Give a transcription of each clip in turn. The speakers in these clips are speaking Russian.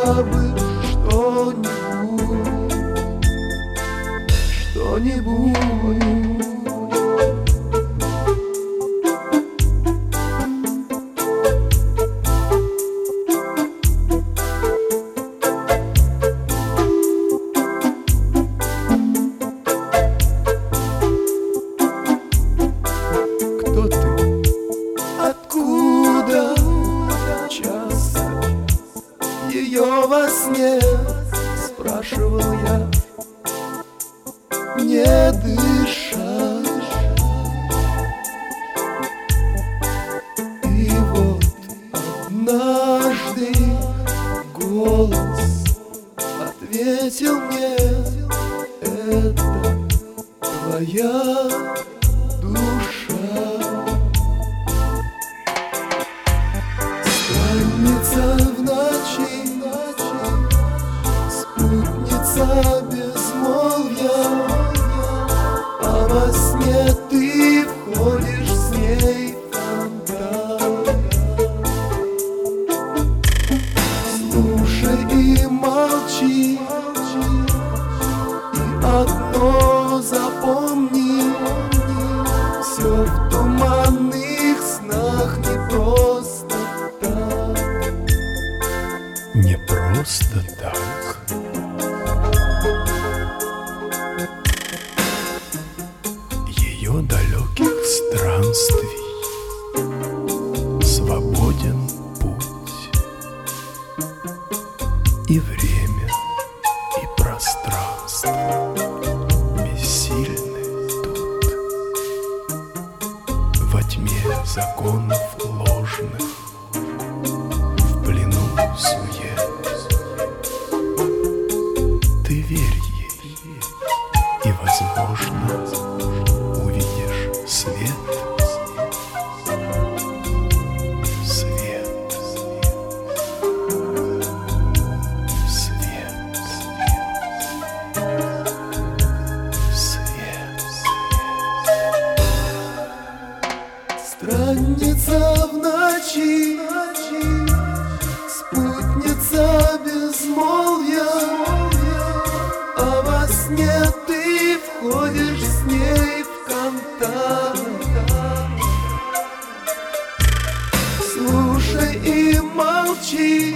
хотя бы что-нибудь. Кто ты? Откуда? Часто ее во сне спрашивал я, не дыша. И вот однажды голос ответил мне: это твоя душа. Странница в ночи, спутница безмолвия, а во сне ты входишь с ней в контакт. Слушай и молчи, и одно запомни: все в туманных снах не просто так. Не просто так. Ее далеких странствий свободен путь, и время, и пространство бессильны тут. Во тьме законов ложных, в плену сует, ты верь ей, и, возможно, увидишь свет. Свет. Свет. Свет. Странница в ночи, спутница безмолвия, а во сне ты входишь с ней в контакт. Слушай и молчи,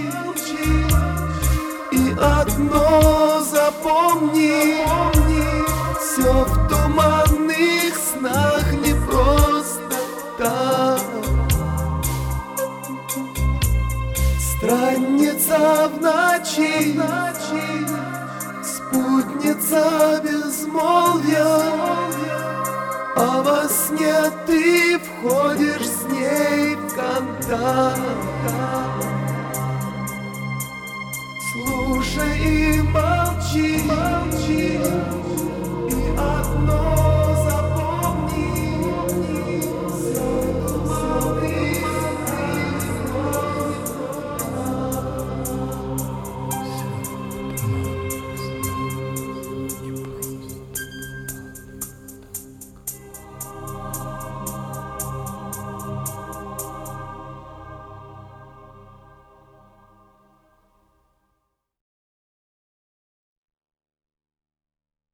и одно запомни: все в туманных снах не просто так. Странница в ночи, спутница безмолвия, а во сне ты входишь с ней в контакт. Слушай и молчи,